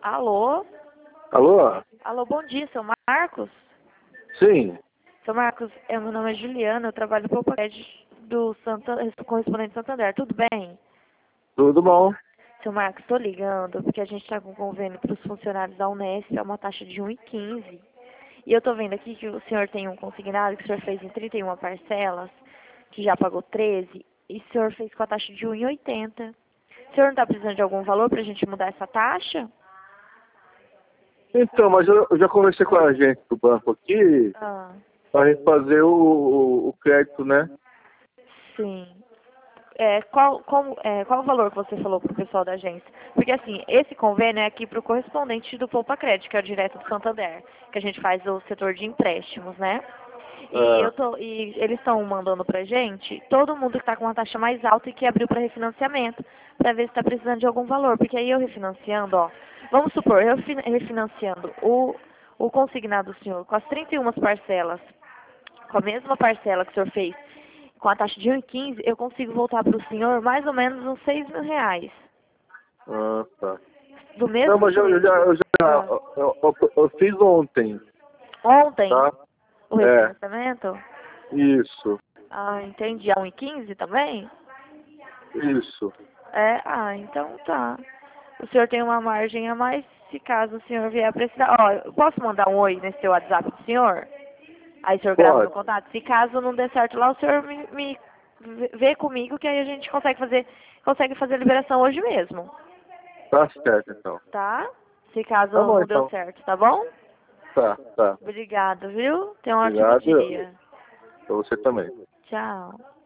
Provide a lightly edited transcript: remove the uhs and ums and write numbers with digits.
Alô? Alô? Alô, bom dia, seu Marcos? Sim. Seu Marcos, meu nome é Juliana, eu trabalho para o pacote do correspondente Santander, tudo bem? Tudo bom? Seu Marcos, estou ligando porque a gente está com convênio para os funcionários da Unesp, é uma taxa de 1,15. E eu estou vendo aqui que o senhor tem um consignado que o senhor fez em 31 parcelas, que já pagou 13, e o senhor fez com a taxa de 1,80. O senhor não está precisando de algum valor para a gente mudar essa taxa? Então, mas eu já conversei com a gente do banco aqui Ah, para gente fazer o crédito, né? sim. Qual o valor que você falou para o pessoal da agência? Porque assim, esse convênio é aqui para o correspondente do Poupa Crédito, que é o direto do Santander, que a gente faz o setor de empréstimos, né? Ah, E eles estão mandando pra gente todo mundo que está com uma taxa mais alta e que abriu para refinanciamento, para ver se está precisando de algum valor. Porque aí eu refinanciando, ó, vamos supor, eu refinanciando o consignado do senhor com as 31 parcelas, com a mesma parcela que o senhor fez, com a taxa de 1,15, eu consigo voltar para o senhor mais ou menos uns R$ 6.000. tá. Do Não, mesmo mas jeito. Ah, eu fiz ontem, ontem, tá? o É, refinanciamento? isso, Ah, entendi. A 1,15 também? isso. Então tá. O senhor tem uma margem a mais, se caso o senhor vier precisar. Ó, eu posso mandar um oi nesse seu WhatsApp do senhor? Aí o senhor grava meu Pode. contato. Se caso não der certo lá, o senhor me vê comigo, que aí a gente consegue fazer a liberação hoje mesmo. Tá certo, então. Tá? Se caso Tá bom, não deu então. certo, tá bom? Tá, tá. Obrigado, viu? Tenha um ótimo Obrigado. dia. Pra você também. Tchau.